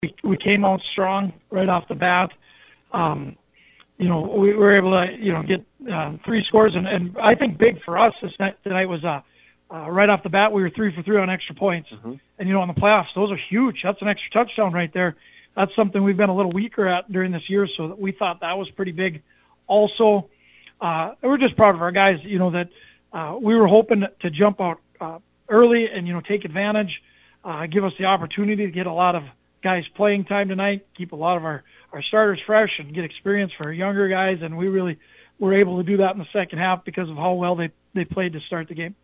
we came out strong right off the bat. We were able to, get 3 scores, and I think big for us tonight was right off the bat we were 3 for 3 on extra points, and in the playoffs those are huge. That's an extra touchdown right there. That's something we've been a little weaker at during this year, so we thought that was pretty big. Also, we're just proud of our guys. That we were hoping to jump out early and take advantage, give us the opportunity to get a lot of guys playing time tonight, keep a lot of our starters fresh and get experience for our younger guys, and we really were able to do that in the second half because of how well they played to start the game.